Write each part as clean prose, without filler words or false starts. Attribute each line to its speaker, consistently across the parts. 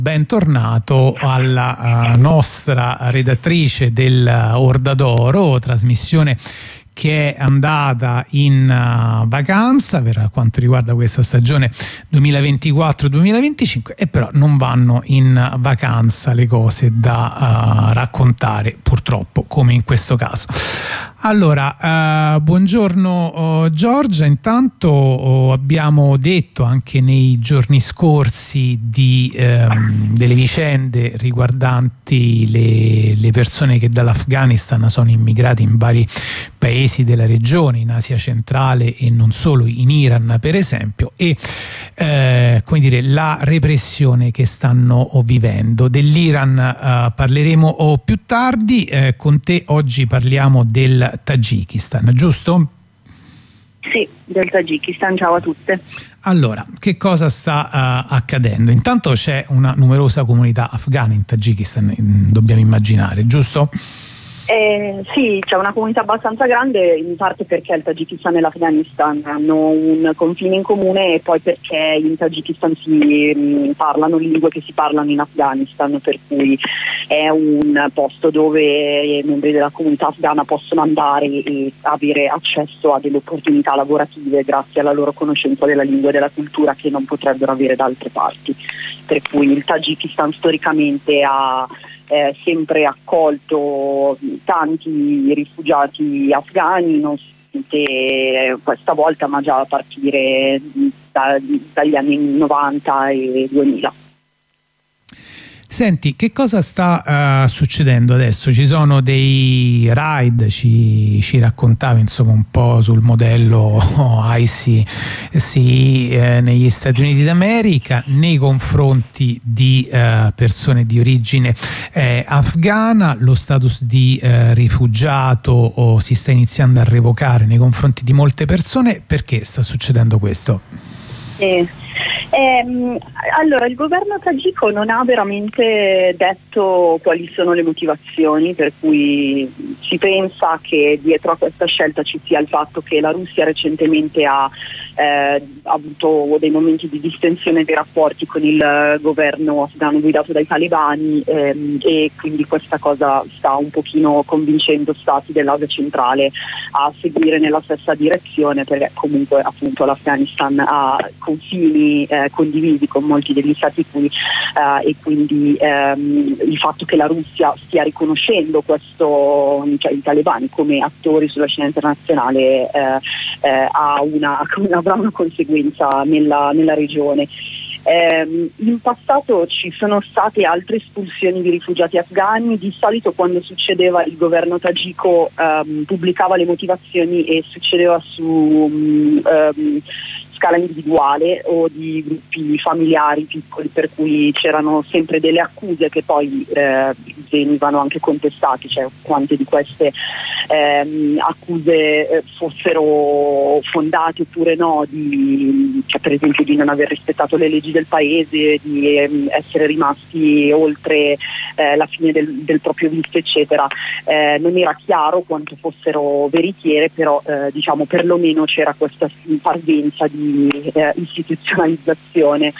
Speaker 1: Bentornato alla nostra redattrice del Orda d'Oro, trasmissione che è andata in vacanza per quanto riguarda questa stagione 2024-2025 e però non vanno in vacanza le cose da raccontare, purtroppo, come in questo caso. Allora, buongiorno Giorgia. Intanto abbiamo detto anche nei giorni scorsi delle vicende riguardanti le persone che dall'Afghanistan sono immigrati in vari paesi della regione, in Asia centrale e non solo, in Iran per esempio, e come dire, la repressione che stanno vivendo. Dell'Iran parleremo più tardi. Con te oggi parliamo del Tagikistan, giusto?
Speaker 2: Sì, del Tagikistan. Ciao a tutte.
Speaker 1: Allora, che cosa sta accadendo? Intanto c'è una numerosa comunità afghana in Tagikistan, dobbiamo immaginare, giusto?
Speaker 2: Sì, c'è una comunità abbastanza grande, in parte perché il Tagikistan e l'Afghanistan hanno un confine in comune e poi perché in Tagikistan si parlano lingue che si parlano in Afghanistan, per cui è un posto dove i membri della comunità afghana possono andare e avere accesso a delle opportunità lavorative grazie alla loro conoscenza della lingua e della cultura che non potrebbero avere da altre parti. Per cui il Tagikistan storicamente ha sempre accolto tanti rifugiati afghani, non solamente questa volta ma già a partire dagli anni 90 e 2000.
Speaker 1: Senti, che cosa sta succedendo adesso? Ci sono dei raid, ci raccontavi insomma un po' sul modello ICE negli Stati Uniti d'America nei confronti di persone di origine afghana. Lo status di rifugiato si sta iniziando a revocare nei confronti di molte persone. Perché sta succedendo questo?
Speaker 2: Allora, il governo tagiko non ha veramente detto quali sono le motivazioni per cui si pensa che dietro a questa scelta ci sia il fatto che la Russia recentemente ha avuto dei momenti di distensione dei rapporti con il governo afghano guidato dai talebani, e quindi questa cosa sta un pochino convincendo stati dell'Asia centrale a seguire nella stessa direzione, perché comunque appunto l'Afghanistan ha confini condivisi con molti degli stati qui, e quindi il fatto che la Russia stia riconoscendo i talebani come attori sulla scena internazionale avrà una conseguenza nella regione. In passato ci sono state altre espulsioni di rifugiati afghani. Di solito quando succedeva il governo tagiko pubblicava le motivazioni e succedeva su scala individuale o di gruppi familiari piccoli, per cui c'erano sempre delle accuse che poi venivano anche contestate, cioè quante di queste accuse fossero fondate oppure no, per esempio di non aver rispettato le leggi del paese, di essere rimasti oltre la fine del proprio visto, eccetera. Non era chiaro quanto fossero veritiere, però diciamo perlomeno c'era questa parvenza di istituzionalizzazione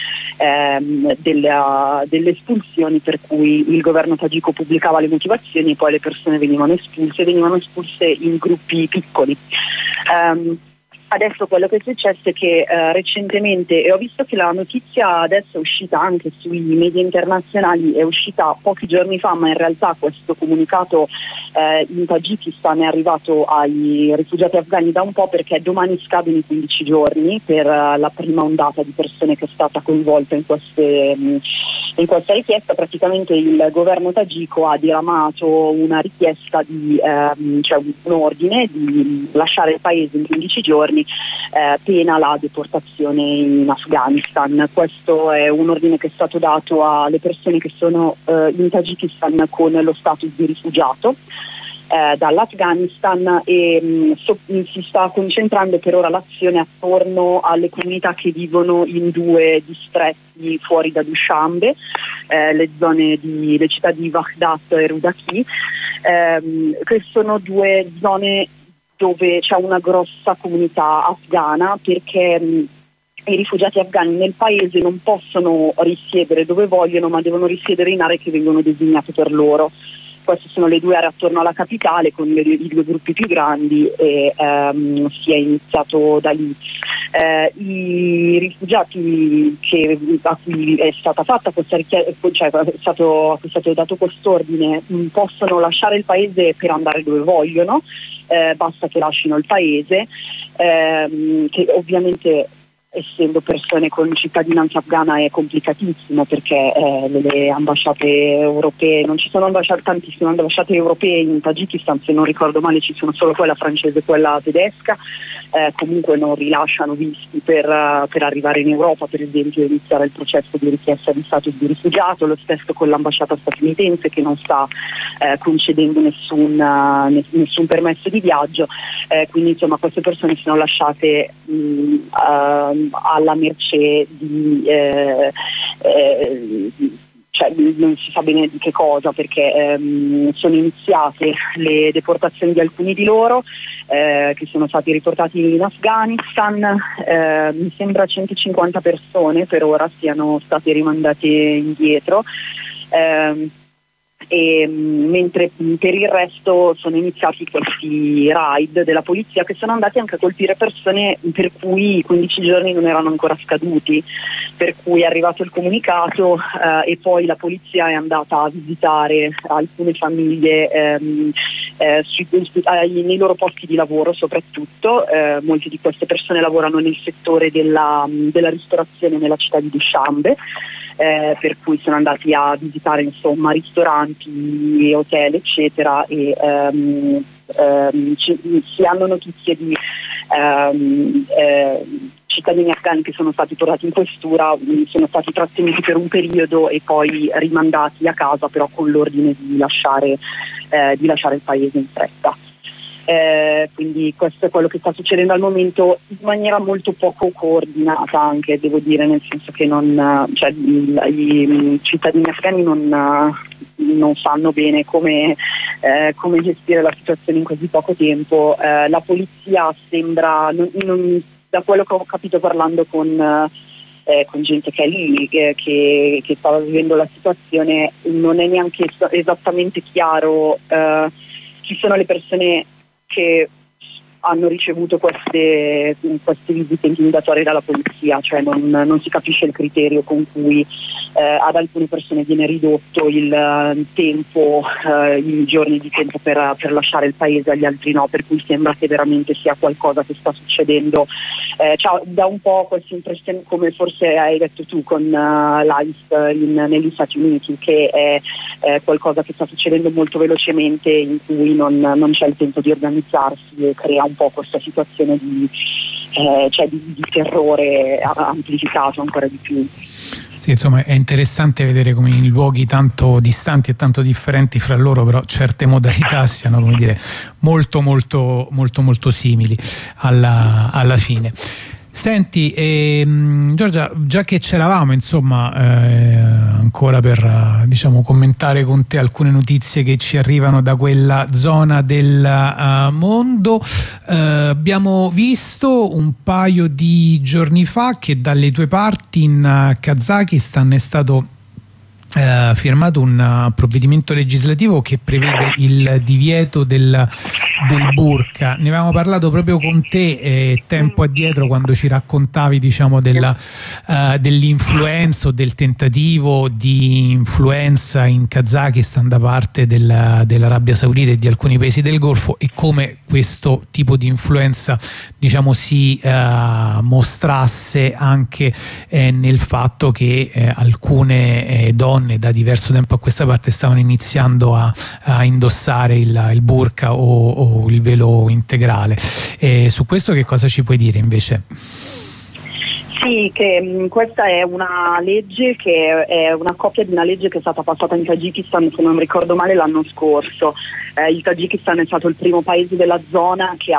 Speaker 2: delle espulsioni, per cui il governo tagiko pubblicava le motivazioni e poi le persone venivano espulse in gruppi piccoli. Adesso quello che è successo è che recentemente, e ho visto che la notizia adesso è uscita anche sui media internazionali, è uscita pochi giorni fa, ma in realtà questo comunicato in Tagikistan è arrivato ai rifugiati afghani da un po', perché domani scadono i 15 giorni per la prima ondata di persone che è stata coinvolta in questa richiesta. Praticamente il governo tagiko ha diramato una richiesta cioè un ordine di lasciare il paese in 15 giorni, pena la deportazione in Afghanistan. Questo è un ordine che è stato dato alle persone che sono in Tagikistan con lo status di rifugiato dall'Afghanistan, e si sta concentrando per ora l'azione attorno alle comunità che vivono in due distretti fuori da Dushanbe, le città di Vahdat e Rudaki, che sono due zone dove c'è una grossa comunità afghana, perché i rifugiati afghani nel paese non possono risiedere dove vogliono, ma devono risiedere in aree che vengono designate per loro. Queste sono le due aree attorno alla capitale con i due gruppi più grandi e si è iniziato da lì. I rifugiati a cui è stata fatta questa richiesta, cioè è stato dato quest'ordine, possono lasciare il paese per andare dove vogliono, basta che lasciino il paese, che ovviamente essendo persone con cittadinanza afghana è complicatissimo, perché le ambasciate europee, non ci sono tantissime ambasciate europee in Tagikistan, se non ricordo male ci sono solo quella francese e quella tedesca, comunque non rilasciano visti per arrivare in Europa, per esempio, e iniziare il processo di richiesta di status di rifugiato. Lo stesso con l'ambasciata statunitense, che non sta concedendo nessun permesso di viaggio, quindi insomma queste persone sono lasciate alla mercé di cioè non si sa bene di che cosa, perché sono iniziate le deportazioni di alcuni di loro, che sono stati riportati in Afghanistan. Mi sembra 150 persone per ora siano state rimandate indietro, e mentre per il resto sono iniziati questi raid della polizia, che sono andati anche a colpire persone per cui i 15 giorni non erano ancora scaduti, per cui è arrivato il comunicato e poi la polizia è andata a visitare alcune famiglie nei loro posti di lavoro. Soprattutto molte di queste persone lavorano nel settore della ristorazione nella città di Dushanbe, per cui sono andati a visitare insomma ristoranti, hotel eccetera, e si hanno notizie di cittadini afghani che sono stati portati in questura, sono stati trattenuti per un periodo e poi rimandati a casa, però con l'ordine di lasciare il paese in fretta. Quindi questo è quello che sta succedendo al momento, in maniera molto poco coordinata anche, devo dire, nel senso che i cittadini afghani non sanno bene come gestire la situazione in così poco tempo. La polizia sembra, da quello che ho capito parlando con gente che è lì, che stava vivendo la situazione, non è neanche esattamente chiaro chi sono le persone che hanno ricevuto queste visite intimidatorie dalla polizia, cioè non si capisce il criterio con cui ad alcune persone viene ridotto il tempo, i giorni di tempo per lasciare il paese, agli altri no, per cui sembra che veramente sia qualcosa che sta succedendo. Da un po' questa impressione, come forse hai detto tu con l'ICE negli Stati Uniti, che è qualcosa che sta succedendo molto velocemente, in cui non c'è il tempo di organizzarsi, e crea un po' questa situazione di terrore amplificato ancora di più.
Speaker 1: Sì, insomma è interessante vedere come in luoghi tanto distanti e tanto differenti fra loro, però certe modalità siano, come dire, molto molto molto molto simili alla fine. Senti, Giorgia, già che c'eravamo, insomma, ancora per commentare con te alcune notizie che ci arrivano da quella zona del mondo, abbiamo visto un paio di giorni fa che dalle tue parti in Kazakistan è stato firmato un provvedimento legislativo che prevede il divieto del burqa. Ne avevamo parlato proprio con te tempo addietro, quando ci raccontavi dell'influenza o del tentativo di influenza in Kazakistan da parte dell'Arabia Saudita e di alcuni paesi del Golfo, e come questo tipo di influenza si mostrasse anche nel fatto che alcune donne da diverso tempo a questa parte stavano iniziando a indossare il burqa o il velo integrale. Su questo che cosa ci puoi dire invece?
Speaker 2: Sì, che questa è una legge che è una copia di una legge che è stata passata in Tagikistan, se non ricordo male, l'anno scorso. Il Tagikistan è stato il primo paese della zona che ha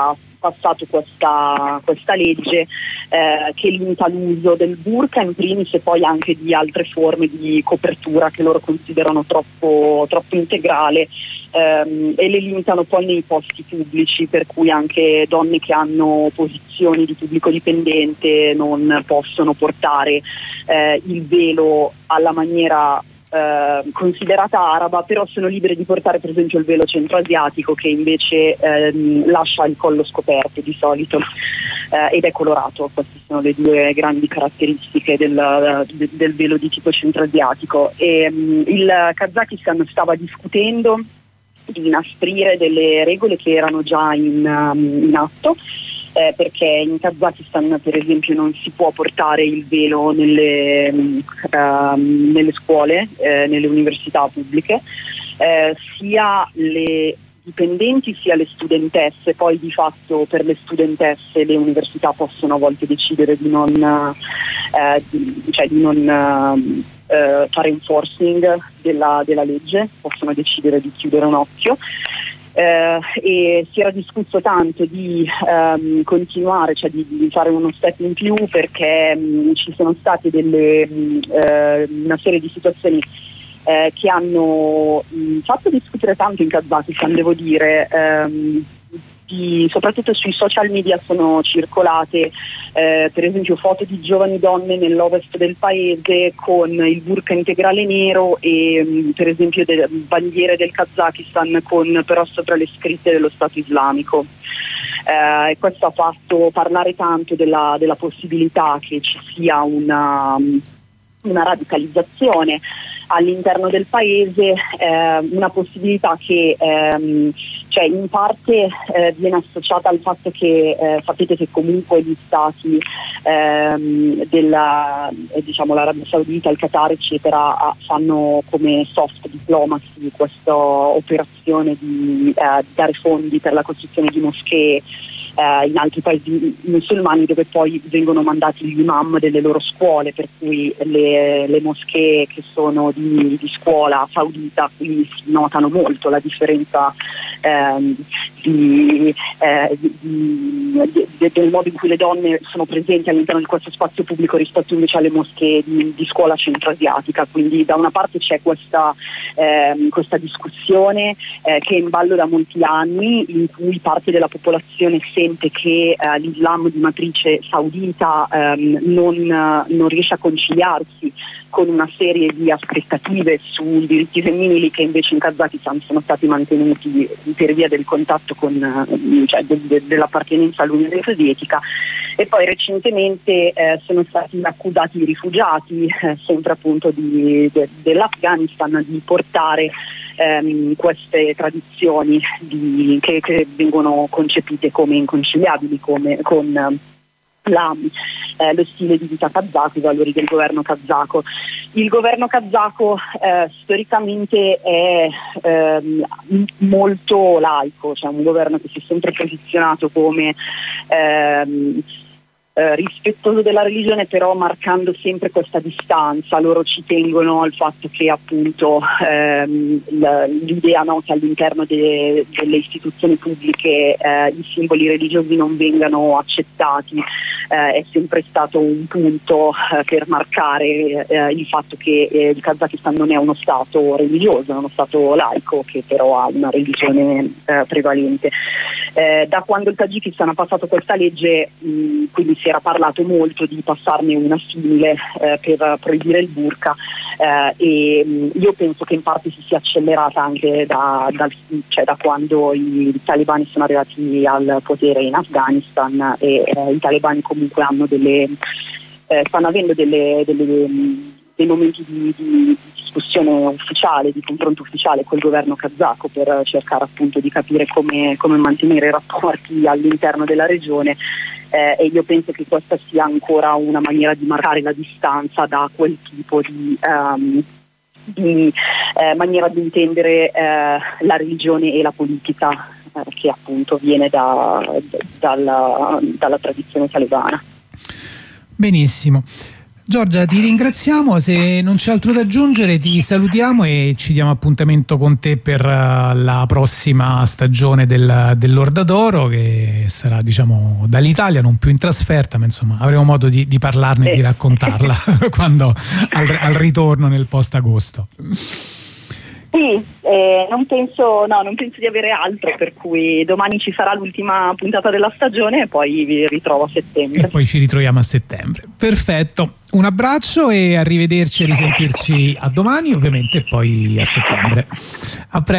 Speaker 2: passato questa legge che limita l'uso del burqa in primis e poi anche di altre forme di copertura che loro considerano troppo integrale, e le limitano poi nei posti pubblici, per cui anche donne che hanno posizioni di pubblico dipendente non possono portare il velo alla maniera considerata araba, però sono libere di portare per esempio il velo centroasiatico, che invece lascia il collo scoperto di solito ed è colorato. Queste sono le due grandi caratteristiche del velo di tipo centroasiatico. E il Kazakistan stava discutendo di inasprire delle regole che erano già in atto, perché in Kazakistan per esempio non si può portare il velo nelle scuole, nelle università pubbliche, sia le dipendenti sia le studentesse. Poi di fatto per le studentesse le università possono a volte decidere di non fare enforcing della legge, possono decidere di chiudere un occhio. E si era discusso tanto di continuare, cioè di fare uno step in più, perché ci sono state una serie di situazioni che hanno fatto discutere tanto in Kazakistan, devo dire. Soprattutto sui social media sono circolate per esempio foto di giovani donne nell'ovest del paese con il burqa integrale nero e per esempio delle bandiere del Kazakistan con però sopra le scritte dello Stato islamico. E questo ha fatto parlare tanto della possibilità che ci sia una radicalizzazione all'interno del paese, una possibilità che cioè in parte viene associata al fatto che sapete che comunque gli stati l'Arabia Saudita, il Qatar eccetera fanno come soft diplomacy questa operazione di dare fondi per la costruzione di moschee in altri paesi musulmani, dove poi vengono mandati gli imam delle loro scuole, per cui le moschee che sono di scuola saudita, qui si notano molto la differenza del modo in cui le donne sono presenti all'interno di questo spazio pubblico rispetto invece alle moschee di scuola centroasiatica. Quindi da una parte c'è questa discussione che è in ballo da molti anni, in cui parte della popolazione sente che l'Islam di matrice saudita non riesce a conciliarsi con una serie di aspettative sui diritti femminili che invece in Kazakistan sono stati mantenuti per via del contatto dell'appartenenza all'Unione Sovietica. E poi recentemente sono stati accusati i rifugiati, sempre appunto dell'Afghanistan, di portare queste tradizioni che vengono concepite come inconciliabili con lo stile di vita kazako, i valori del governo kazako. Il governo kazako storicamente è molto laico, cioè un governo che si è sempre posizionato come rispettoso della religione, però marcando sempre questa distanza. Loro ci tengono al fatto che appunto l'idea che all'interno delle istituzioni pubbliche i simboli religiosi non vengano accettati è sempre stato un punto per marcare il fatto che il Kazakistan non è uno stato religioso, è uno stato laico che però ha una religione prevalente. Da quando il Tagikistan ha passato questa legge, quindi si era parlato molto di passarne una simile per proibire il burqa, e io penso che in parte si sia accelerata anche da quando i talebani sono arrivati al potere in Afghanistan, e i talebani comunque stanno avendo dei momenti di discussione ufficiale, di confronto ufficiale col governo kazako, per cercare appunto di capire come mantenere i rapporti all'interno della regione, e io penso che questa sia ancora una maniera di marcare la distanza da quel tipo di maniera di intendere la religione e la politica che appunto viene dalla tradizione talebana.
Speaker 1: Benissimo. Giorgia, ti ringraziamo, se non c'è altro da aggiungere ti salutiamo e ci diamo appuntamento con te per la prossima stagione dell'Orda d'Oro, che sarà, diciamo, dall'Italia, non più in trasferta, ma insomma avremo modo di parlarne e di raccontarla quando al ritorno nel post agosto.
Speaker 2: Sì, non penso di avere altro, per cui domani ci sarà l'ultima puntata della stagione e poi vi ritrovo a settembre.
Speaker 1: E poi ci ritroviamo a settembre. Perfetto, un abbraccio e arrivederci e risentirci a domani ovviamente e poi a settembre. A presto.